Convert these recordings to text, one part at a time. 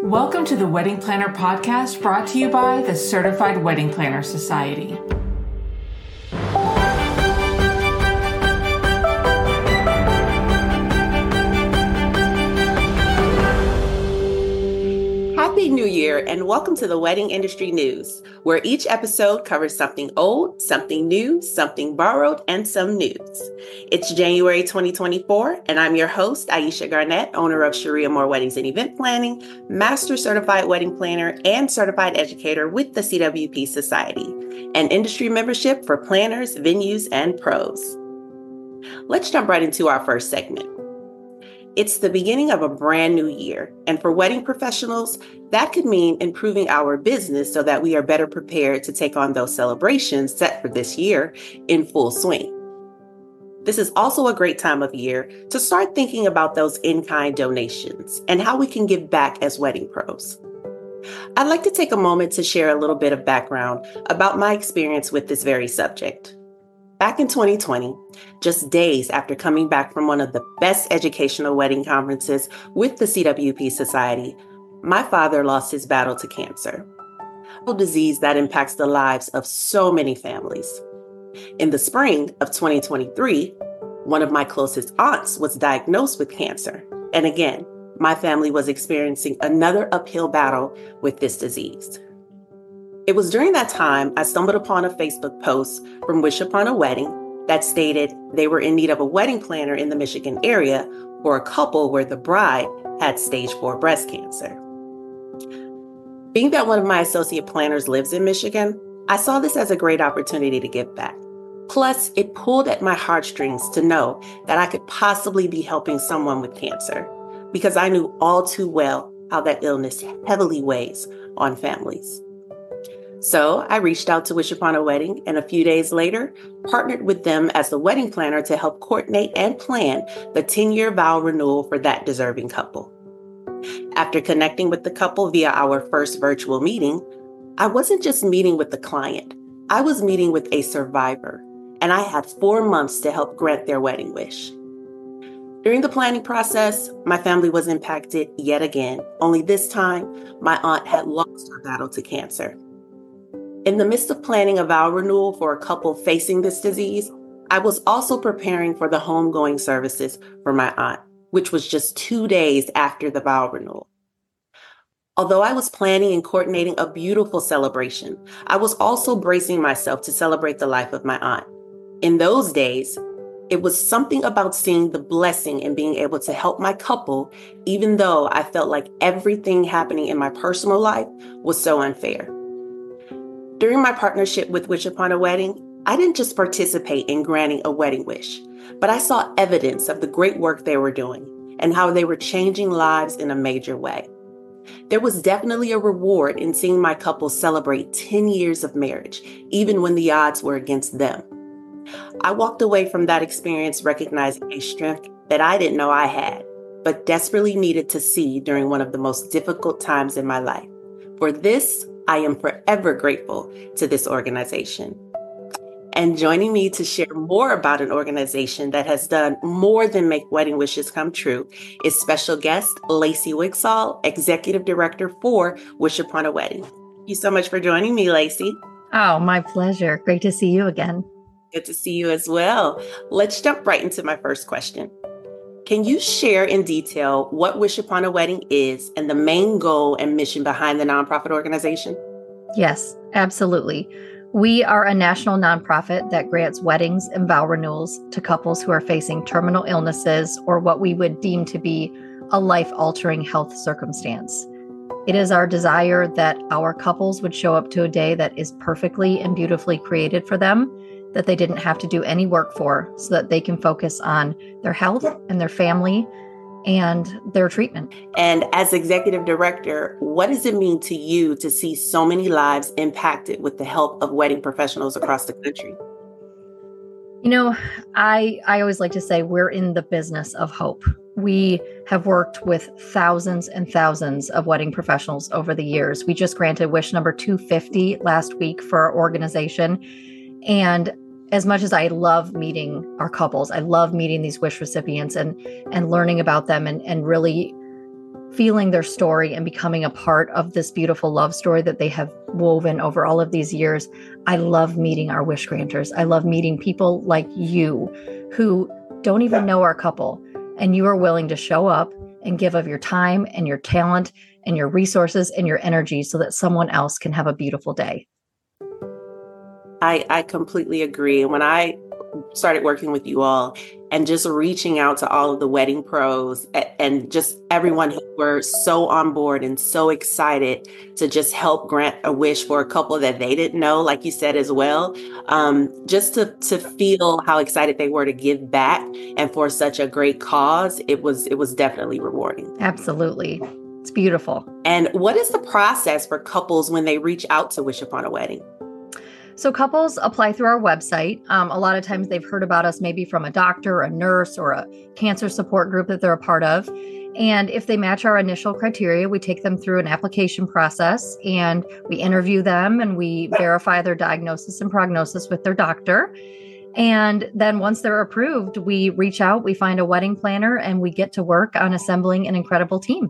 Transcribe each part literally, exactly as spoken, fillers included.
Welcome to the Wedding Planner Podcast, brought to you by the Certified Wedding Planner Society. Happy New Year and welcome to the Wedding Industry News, where each episode covers something old, something new, something borrowed, and some news. It's January twenty twenty-four, and I'm your host, Aisha Garnett, owner of Sharia Moore Weddings and Event Planning, Master Certified Wedding Planner, and Certified Educator with the C W P Society, an industry membership for planners, venues, and pros. Let's jump right into our first segment. It's the beginning of a brand new year, and for wedding professionals, that could mean improving our business so that we are better prepared to take on those celebrations set for this year in full swing. This is also a great time of year to start thinking about those in-kind donations and how we can give back as wedding pros. I'd like to take a moment to share a little bit of background about my experience with this very subject. Back in twenty twenty, just days after coming back from one of the best educational wedding conferences with the C W P Society, my father lost his battle to cancer, a disease that impacts the lives of so many families. In the spring of twenty twenty-three, one of my closest aunts was diagnosed with cancer, and again, my family was experiencing another uphill battle with this disease. It was during that time I stumbled upon a Facebook post from Wish Upon a Wedding that stated they were in need of a wedding planner in the Michigan area for a couple where the bride had stage four breast cancer. Being that one of my associate planners lives in Michigan, I saw this as a great opportunity to give back. Plus, it pulled at my heartstrings to know that I could possibly be helping someone with cancer, because I knew all too well how that illness heavily weighs on families. So I reached out to Wish Upon a Wedding, and a few days later, partnered with them as the wedding planner to help coordinate and plan the ten-year vow renewal for that deserving couple. After connecting with the couple via our first virtual meeting, I wasn't just meeting with the client, I was meeting with a survivor, and I had four months to help grant their wedding wish. During the planning process, my family was impacted yet again, only this time, my aunt had lost her battle to cancer. In the midst of planning a vow renewal for a couple facing this disease, I was also preparing for the homegoing services for my aunt, which was just two days after the vow renewal. Although I was planning and coordinating a beautiful celebration, I was also bracing myself to celebrate the life of my aunt. In those days, it was something about seeing the blessing in being able to help my couple, even though I felt like everything happening in my personal life was so unfair. During my partnership with Wish Upon a Wedding, I didn't just participate in granting a wedding wish, but I saw evidence of the great work they were doing and how they were changing lives in a major way. There was definitely a reward in seeing my couple celebrate ten years of marriage, even when the odds were against them. I walked away from that experience recognizing a strength that I didn't know I had, but desperately needed to see during one of the most difficult times in my life. For this, I am forever grateful to this organization. And joining me to share more about an organization that has done more than make wedding wishes come true is special guest Lacey Wigsall, Executive Director for Wish Upon a Wedding. Thank you so much for joining me, Lacey. Oh, my pleasure. Great to see you again. Good to see you as well. Let's jump right into my first question. Can you share in detail what Wish Upon a Wedding is and the main goal and mission behind the nonprofit organization? Yes, absolutely. We are a national nonprofit that grants weddings and vow renewals to couples who are facing terminal illnesses or what we would deem to be a life-altering health circumstance. It is our desire that our couples would show up to a day that is perfectly and beautifully created for them, that they didn't have to do any work for, so that they can focus on their health and their family and their treatment. And as executive director, what does it mean to you to see so many lives impacted with the help of wedding professionals across the country? You know, I, I always like to say we're in the business of hope. We have worked with thousands and thousands of wedding professionals over the years. We just granted wish number two hundred fifty last week for our organization. And as much as I love meeting our couples, I love meeting these wish recipients and and learning about them and, and really feeling their story and becoming a part of this beautiful love story that they have woven over all of these years. I love meeting our wish granters. I love meeting people like you who don't even know our couple, and you are willing to show up and give of your time and your talent and your resources and your energy so that someone else can have a beautiful day. I, I completely agree. When I started working with you all and just reaching out to all of the wedding pros and just everyone who were so on board and so excited to just help grant a wish for a couple that they didn't know, like you said as well, um, just to to feel how excited they were to give back and for such a great cause, it was it was definitely rewarding. Absolutely. It's beautiful. And what is the process for couples when they reach out to wish upon a wedding? So couples apply through our website. Um, a lot of times they've heard about us maybe from a doctor, a nurse, or a cancer support group that they're a part of. And if they match our initial criteria, we take them through an application process and we interview them and we verify their diagnosis and prognosis with their doctor. And then once they're approved, we reach out, we find a wedding planner, and we get to work on assembling an incredible team.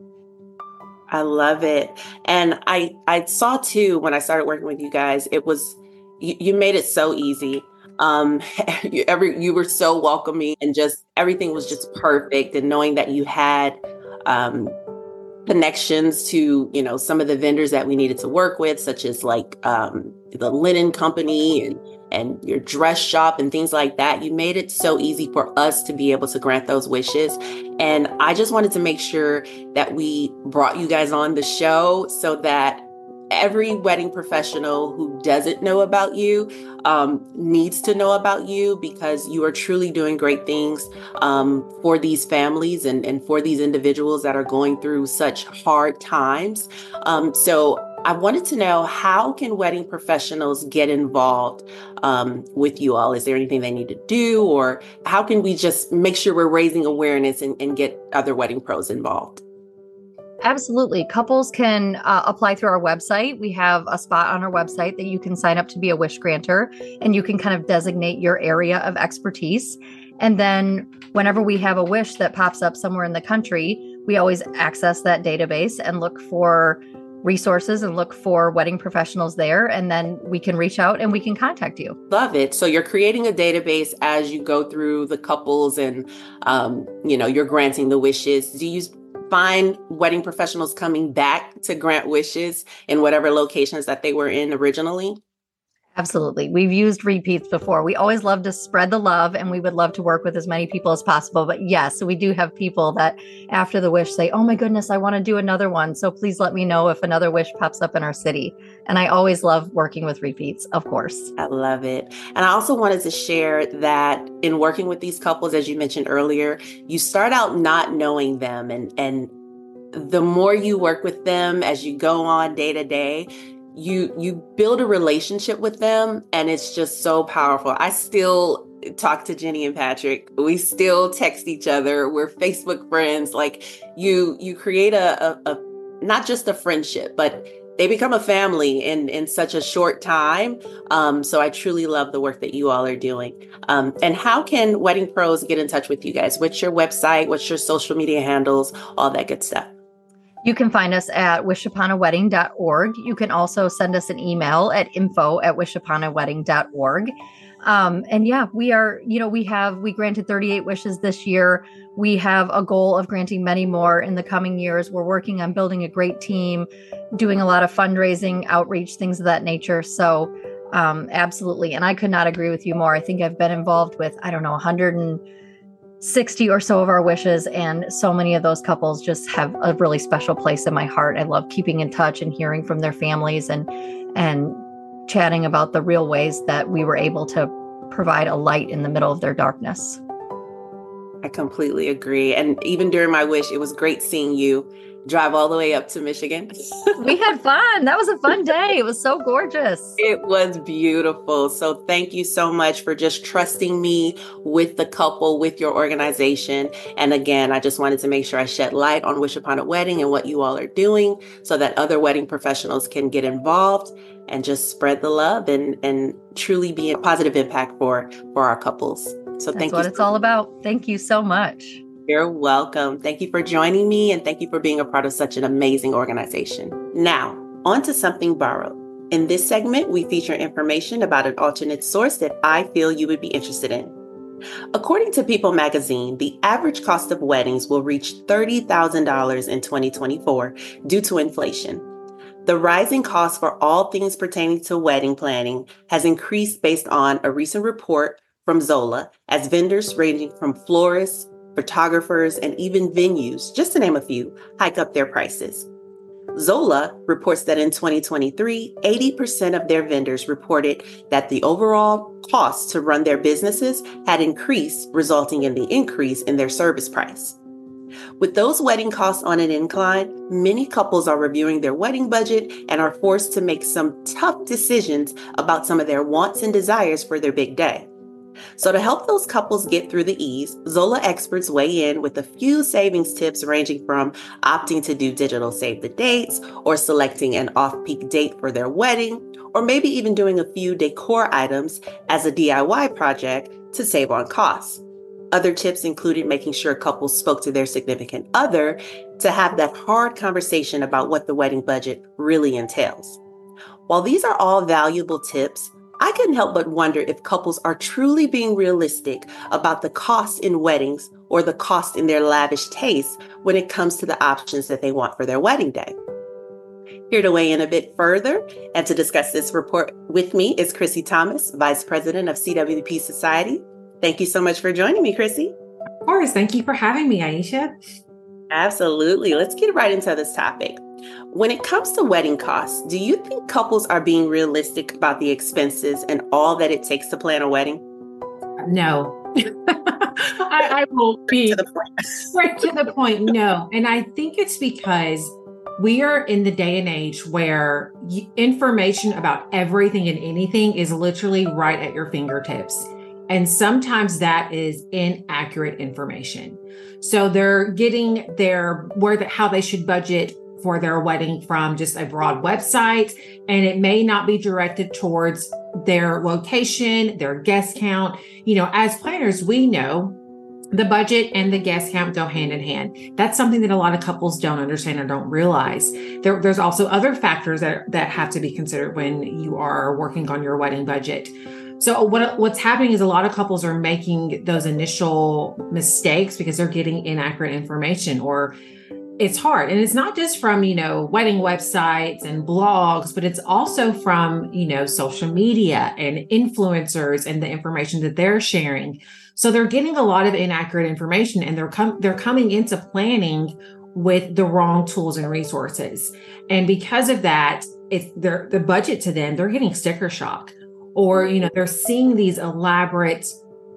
I love it. And I, I saw too, when I started working with you guys, it was, you, you made it so easy. Um, you, every, you were so welcoming and just everything was just perfect. And knowing that you had, um, connections to, you know, some of the vendors that we needed to work with, such as like, um, the linen company and, and your dress shop and things like that. You made it so easy for us to be able to grant those wishes. And I just wanted to make sure that we brought you guys on the show so that every wedding professional who doesn't know about you um, needs to know about you, because you are truly doing great things um, for these families and, and for these individuals that are going through such hard times. Um, so I wanted to know, how can wedding professionals get involved um, with you all? Is there anything they need to do, or how can we just make sure we're raising awareness and, and get other wedding pros involved? Absolutely. Couples can uh, apply through our website. We have a spot on our website that you can sign up to be a wish granter, and you can kind of designate your area of expertise. And then whenever we have a wish that pops up somewhere in the country, we always access that database and look for resources and look for wedding professionals there. And then we can reach out and we can contact you. Love it. So you're creating a database as you go through the couples and, um, you know, you're granting the wishes. Do you find wedding professionals coming back to grant wishes in whatever locations that they were in originally? Absolutely. We've used repeats before. We always love to spread the love, and we would love to work with as many people as possible. But yes, we do have people that after the wish say, oh my goodness, I want to do another one. So please let me know if another wish pops up in our city. And I always love working with repeats, of course. I love it. And I also wanted to share that in working with these couples, as you mentioned earlier, you start out not knowing them. And, and the more you work with them as you go on day to day, you you build a relationship with them, and it's just so powerful. I still talk to Jenny and Patrick. We still text each other. We're Facebook friends. Like you you create a, a, a not just a friendship, but they become a family in, in such a short time. Um, so I truly love the work that you all are doing. Um, and how can wedding pros get in touch with you guys? What's your website? What's your social media handles? All that good stuff. You can find us at wish upon a wedding dot org. You can also send us an email at info at wish upon a wedding dot org. Um, and yeah, we are, you know, we have, we granted thirty-eight wishes this year. We have a goal of granting many more in the coming years. We're working on building a great team, doing a lot of fundraising, outreach, things of that nature. So um, absolutely. And I could not agree with you more. I think I've been involved with, I don't know, one hundred sixty or so of our wishes. And so many of those couples just have a really special place in my heart. I love keeping in touch and hearing from their families and, and chatting about the real ways that we were able to provide a light in the middle of their darkness. I completely agree. And even during my wish, it was great seeing you drive all the way up to Michigan. We had fun. That was a fun day. It was so gorgeous. It was beautiful. So thank you so much for just trusting me with the couple, with your organization. And again, I just wanted to make sure I shed light on Wish Upon a Wedding and what you all are doing so that other wedding professionals can get involved and just spread the love and, and truly be a positive impact for, for our couples. So That's thank you. what it's all about. Thank you so much. You're welcome. Thank you for joining me, and thank you for being a part of such an amazing organization. Now, on to something borrowed. In this segment, we feature information about an alternate source that I feel you would be interested in. According to People magazine, the average cost of weddings will reach thirty thousand dollars in twenty twenty-four due to inflation. The rising cost for all things pertaining to wedding planning has increased based on a recent report from Zola, as vendors ranging from florists, photographers, and even venues, just to name a few, hike up their prices. Zola reports that in twenty twenty-three, eighty percent of their vendors reported that the overall cost to run their businesses had increased, resulting in the increase in their service price. With those wedding costs on an incline, many couples are reviewing their wedding budget and are forced to make some tough decisions about some of their wants and desires for their big day. So to help those couples get through the ease, Zola experts weigh in with a few savings tips ranging from opting to do digital save the dates or selecting an off-peak date for their wedding, or maybe even doing a few decor items as a D I Y project to save on costs. Other tips included making sure couples spoke to their significant other to have that hard conversation about what the wedding budget really entails. While these are all valuable tips, I couldn't help but wonder if couples are truly being realistic about the cost in weddings or the cost in their lavish tastes when it comes to the options that they want for their wedding day. Here to weigh in a bit further and to discuss this report with me is Chrissy Thomas, Vice President of C W P Society. Thank you so much for joining me, Chrissy. Of course. Thank you for having me, Aisha. Absolutely. Let's get right into this topic. When it comes to wedding costs, do you think couples are being realistic about the expenses and all that it takes to plan a wedding? No. I, I will be to the point. Straight to the point. No. And I think it's because we are in the day and age where information about everything and anything is literally right at your fingertips. And sometimes that is inaccurate information. So they're getting their where the, how they should budget for their wedding from just a broad website, and it may not be directed towards their location, their guest count. You know, as planners, we know the budget and the guest count go hand in hand. That's something that a lot of couples don't understand or don't realize. There, there's also other factors that, that have to be considered when you are working on your wedding budget. So what, what's happening is a lot of couples are making those initial mistakes because they're getting inaccurate information, or it's hard. And it's not just from, you know, wedding websites and blogs, but it's also from, you know, social media and influencers and the information that they're sharing. So they're getting a lot of inaccurate information, and they're com- they're coming into planning with the wrong tools and resources. And because of that, it's their the budget to them, they're getting sticker shock. Or, you know, they're seeing these elaborate,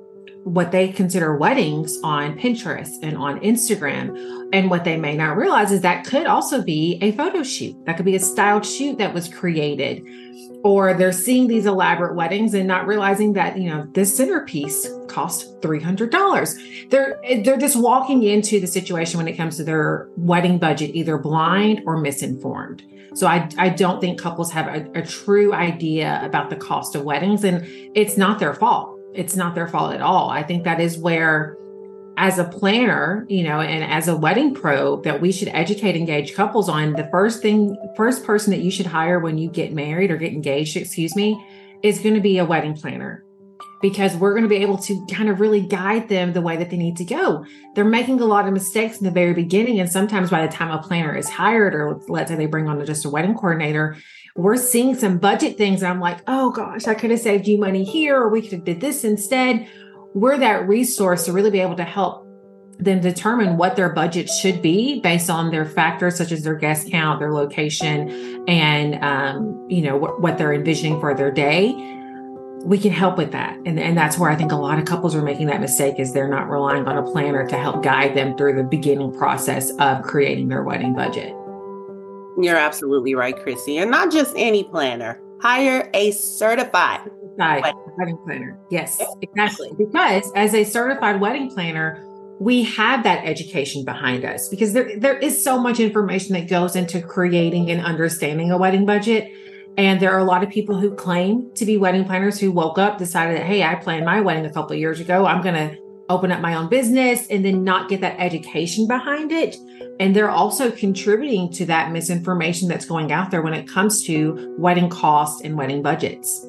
what they consider weddings on Pinterest and on Instagram. And what they may not realize is that could also be a photo shoot. That could be a styled shoot that was created. Or they're seeing these elaborate weddings and not realizing that, you know, this centerpiece cost three hundred dollars. They're, they're just walking into the situation when it comes to their wedding budget, either blind or misinformed. So I, I don't think couples have a, a true idea about the cost of weddings, and it's not their fault. It's not their fault at all. I think that is where, as a planner, you know, and as a wedding pro, that we should educate engaged couples on the first thing, first person that you should hire when you get married or get engaged, excuse me, is going to be a wedding planner. Because we're going to be able to kind of really guide them the way that they need to go. They're making a lot of mistakes in the very beginning. And sometimes by the time a planner is hired, or let's say they bring on just a wedding coordinator, we're seeing some budget things. And I'm like, oh gosh, I could have saved you money here, or we could have did this instead. We're that resource to really be able to help them determine what their budget should be based on their factors, such as their guest count, their location, and, um, you know, what, what they're envisioning for their day. We can help with that. And, and that's where I think a lot of couples are making that mistake, is they're not relying on a planner to help guide them through the beginning process of creating their wedding budget. You're absolutely right, Chrissy. And not just any planner. Hire a certified wedding. wedding planner. Yes, exactly. Because as a certified wedding planner, we have that education behind us, because there, there is so much information that goes into creating and understanding a wedding budget. And there are a lot of people who claim to be wedding planners who woke up, decided that, hey, I planned my wedding a couple of years ago. I'm going to open up my own business and then not get that education behind it. And they're also contributing to that misinformation that's going out there when it comes to wedding costs and wedding budgets.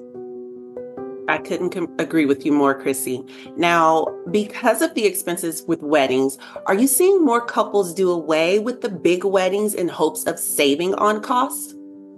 I couldn't com- agree with you more, Chrissy. Now, because of the expenses with weddings, are you seeing more couples do away with the big weddings in hopes of saving on costs?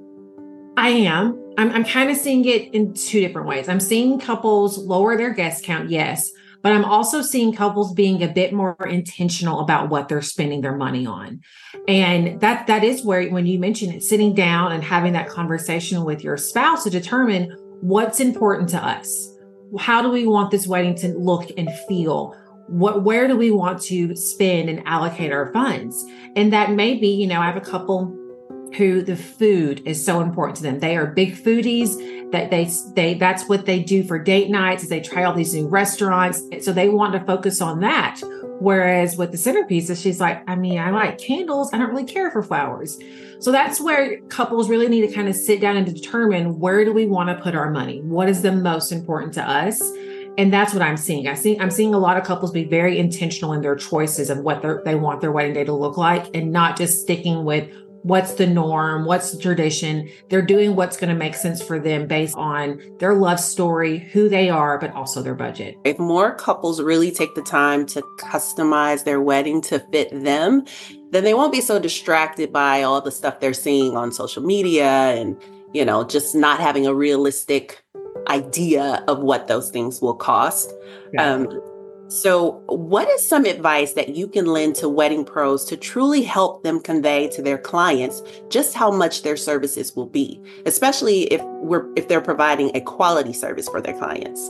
I am. I'm, I'm kind of seeing it in two different ways. I'm seeing couples lower their guest count, yes, but I'm also seeing couples being a bit more intentional about what they're spending their money on. And that that is where, when you mention it, sitting down and having that conversation with your spouse to determine what's important to us. How do we want this wedding to look and feel? What, where do we want to spend and allocate our funds? And that may be, you know, I have a couple who the food is so important to them. They are big foodies. That they they that's what they do for date nights, is they try all these new restaurants. So they want to focus on that. Whereas with the centerpieces, she's like, I mean, I like candles. I don't really care for flowers. So that's where couples really need to kind of sit down and determine, where do we want to put our money? What is the most important to us? And that's what I'm seeing. I see, I'm seeing a lot of couples be very intentional in their choices of what they want their wedding day to look like, and not just sticking with what's the norm, what's the tradition. They're doing what's going to make sense for them based on their love story, who they are, but also their budget. If more couples really take the time to customize their wedding to fit them, then they won't be so distracted by all the stuff they're seeing on social media and, you know, just not having a realistic idea of what those things will cost. Yeah. Um, So what is some advice that you can lend to wedding pros to truly help them convey to their clients just how much their services will be, especially if we're if they're providing a quality service for their clients?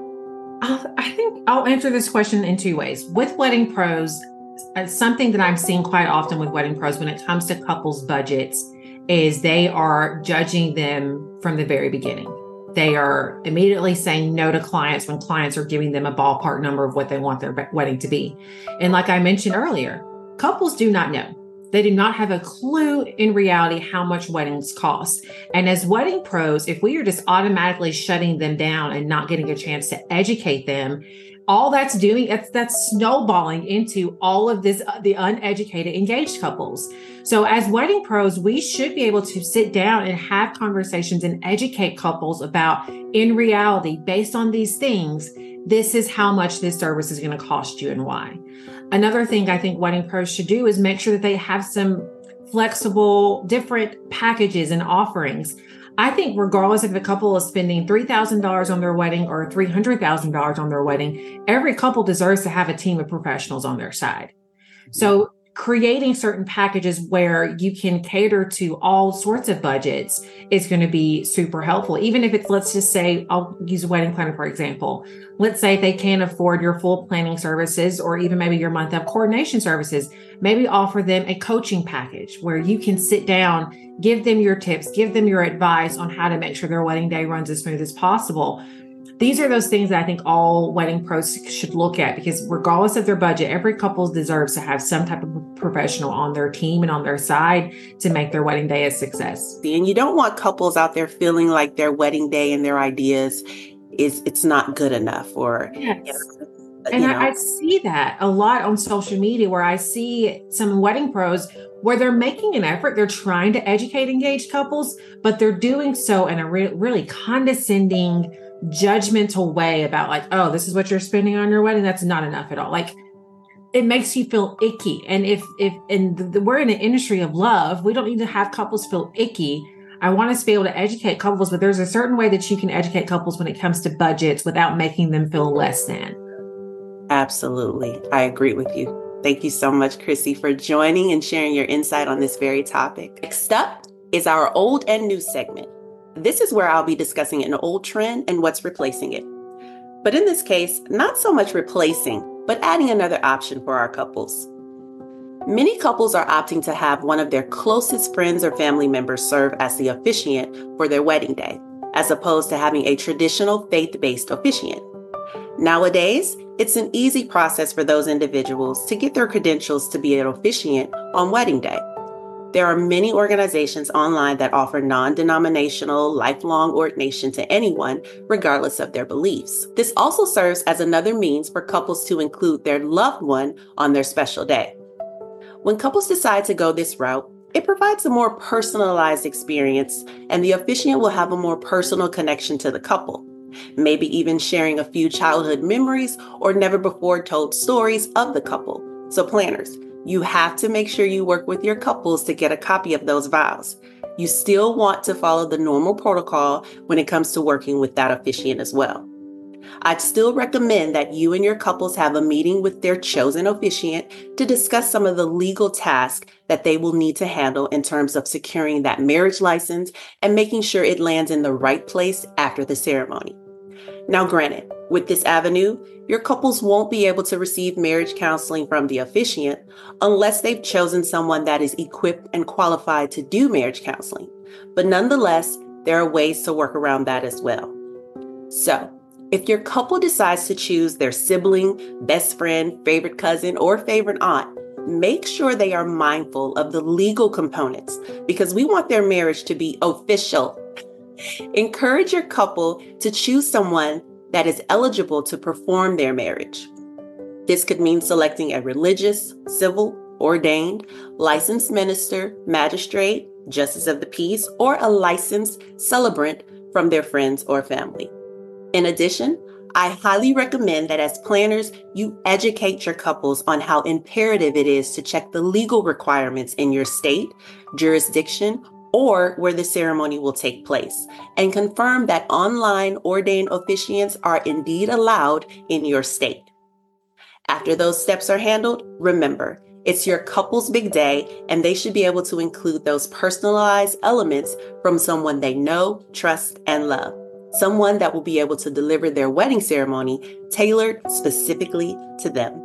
Uh, I think I'll answer this question in two ways. With wedding pros, uh, something that I'm seeing quite often with wedding pros when it comes to couples' budgets is they are judging them from the very beginning. They are immediately saying no to clients when clients are giving them a ballpark number of what they want their wedding to be. And like I mentioned earlier, couples do not know. They do not have a clue in reality how much weddings cost. And as wedding pros, if we are just automatically shutting them down and not getting a chance to educate them, all that's doing, that's, that's snowballing into all of this, uh, the uneducated engaged couples. So as wedding pros, we should be able to sit down and have conversations and educate couples about, in reality, based on these things, this is how much this service is going to cost you and why. Another thing I think wedding pros should do is make sure that they have some flexible, different packages and offerings. I think regardless if a couple is spending three thousand dollars on their wedding or three hundred thousand dollars on their wedding, every couple deserves to have a team of professionals on their side. So creating certain packages where you can cater to all sorts of budgets is going to be super helpful. Even if it's, let's just say, I'll use a wedding planner, for example. Let's say if they can't afford your full planning services or even maybe your month of coordination services, maybe offer them a coaching package where you can sit down, give them your tips, give them your advice on how to make sure their wedding day runs as smooth as possible. These are those things that I think all wedding pros should look at, because regardless of their budget, every couple deserves to have some type of professional on their team and on their side to make their wedding day a success. And you don't want couples out there feeling like their wedding day and their ideas is it's not good enough, or yes. you know, and you know. I, I see that a lot on social media, where I see some wedding pros where they're making an effort, they're trying to educate engaged couples, but they're doing so in a re- really condescending, judgmental way about like, oh, this is what you're spending on your wedding. That's not enough at all. Like, it makes you feel icky. And if, if, and the, the, we're in an industry of love, we don't need to have couples feel icky. I want us to be able to educate couples, but there's a certain way that you can educate couples when it comes to budgets without making them feel less than. Absolutely. I agree with you. Thank you so much, Chrissy, for joining and sharing your insight on this very topic. Next up is our old and new segment. This is where I'll be discussing an old trend and what's replacing it. But in this case, not so much replacing, but adding another option for our couples. Many couples are opting to have one of their closest friends or family members serve as the officiant for their wedding day, as opposed to having a traditional faith-based officiant. Nowadays, it's an easy process for those individuals to get their credentials to be an officiant on wedding day. There are many organizations online that offer non-denominational, lifelong ordination to anyone, regardless of their beliefs. This also serves as another means for couples to include their loved one on their special day. When couples decide to go this route, it provides a more personalized experience, and the officiant will have a more personal connection to the couple, maybe even sharing a few childhood memories or never before told stories of the couple. So planners, you have to make sure you work with your couples to get a copy of those vows. You still want to follow the normal protocol when it comes to working with that officiant as well. I'd still recommend that you and your couples have a meeting with their chosen officiant to discuss some of the legal tasks that they will need to handle in terms of securing that marriage license and making sure it lands in the right place after the ceremony. Now, granted, with this avenue, your couples won't be able to receive marriage counseling from the officiant unless they've chosen someone that is equipped and qualified to do marriage counseling. But nonetheless, there are ways to work around that as well. So, if your couple decides to choose their sibling, best friend, favorite cousin, or favorite aunt, make sure they are mindful of the legal components because we want their marriage to be official. Encourage your couple to choose someone that is eligible to perform their marriage. This could mean selecting a religious, civil, ordained, licensed minister, magistrate, justice of the peace, or a licensed celebrant from their friends or family. In addition, I highly recommend that as planners, you educate your couples on how imperative it is to check the legal requirements in your state, jurisdiction, or where the ceremony will take place, and confirm that online ordained officiants are indeed allowed in your state. After those steps are handled, remember, it's your couple's big day, and they should be able to include those personalized elements from someone they know, trust, and love. Someone that will be able to deliver their wedding ceremony tailored specifically to them.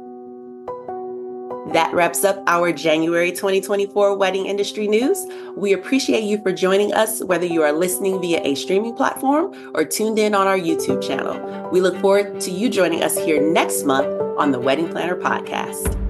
That wraps up our January twenty twenty-four wedding industry news. We appreciate you for joining us, whether you are listening via a streaming platform or tuned in on our YouTube channel. We look forward to you joining us here next month on the Wedding Planner Podcast.